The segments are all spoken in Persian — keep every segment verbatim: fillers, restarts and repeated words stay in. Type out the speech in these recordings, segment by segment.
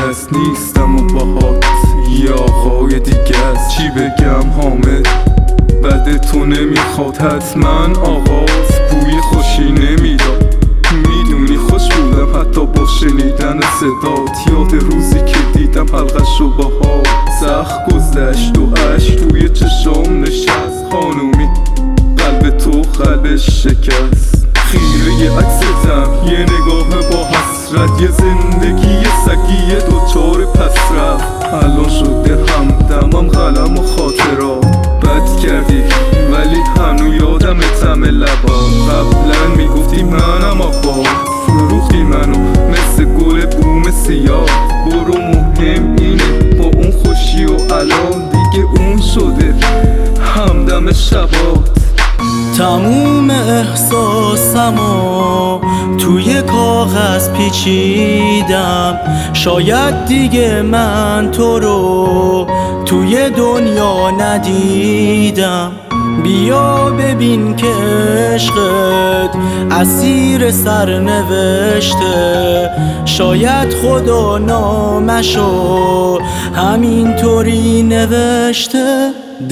است نیستم و باهات یه آقای دیگه است. چی بگم حامد بعد تو نمیخواد حتما آغاز بوی خوشی نمیداد. میدونی خوش بودم حتی با شنیدن صدات. یاد روزی که دیدم حلقش رو باها سخت گذشت و عشق توی چشام نشست. خانومی قلب تو قلبش شکست. خیره عکستم یه نگاه با حسرت، یه زندگی سگی دوچار پس رفت. الان شده همدمم قلم و خاطرات. بد کردی ولی هنو یادم تم لبا. قبلا میگفتی منم آقا فروختی منو مثل گل بوم سیاه. برو مهم اینه با اون خوشی و الان دیگه اون شده همدم شبات. تموم احساسمو توی کاغذ پیچیدم. شاید دیگه من تو رو توی دنیا ندیدم. بیا ببین که عشقت اسیر سرنوشته. شاید خدا نامشو همینطوری نوشته.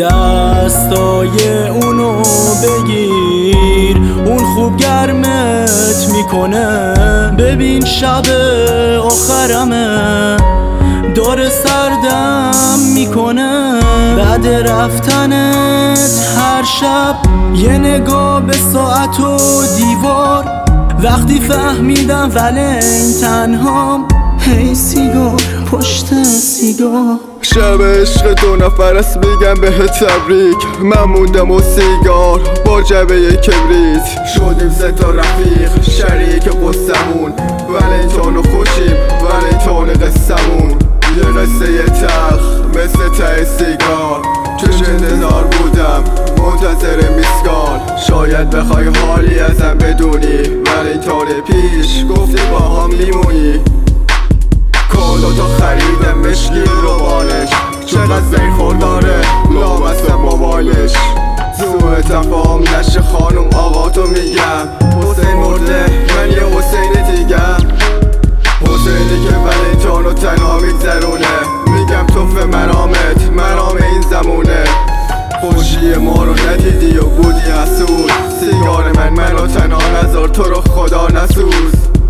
دستای اونو بگیر اون خوب گرمت میکنه. ببین شب آخرمه داره سردم میکنه. بعد رفتنت هر شب یه نگاه به ساعت و دیوار. وقتی فهمیدم ولی این تنهام هی سیگار پشت سیگار. شب عشق دو نفر است میگم به تبریک. من موندم و سیگار با جبه کبریت. شدیم سه تا رفیق شریک قصمون. ولنتان و خوشیم ولنتان قصمون. یه قصه تلخ مثل ته سیگار. چش انتظار بودم منتظر میسکال. شاید بخوای حالی ازم بدونی ولنتان پیش گفتی با هم میمونی. کالاتو خریدم مشکین رو بالش. چقدر زیخور داره لامست موبایلش. سوء تفاهم نشه خانم آقا تو میگم. حسین مرده من یه حسین دیگم. حسینی که ولنتانو تنها میگذرونه. میگم توف مرامت مرام این زمونه. خوشی ما رو ندیدی و بودی حسود. سیگار من منو تنها نذار تو رو خدا نسوز.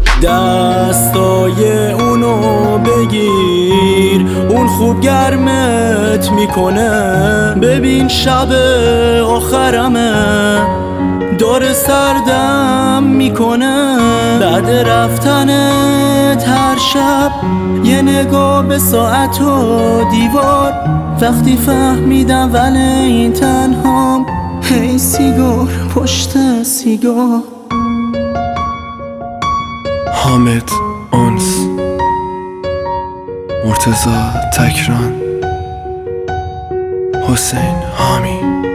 دستای اونو بگیر اون خوب گرمت میکنه. ببین شب آخرمه داره سردم میکنه. بعد رفتنت هر شب یه نگاه به ساعت و دیوار. وقتی فهمیدم ولی این تنهام هی سیگار پشت سیگار. حامد اونس، مرتضی تکران، حسین حامی.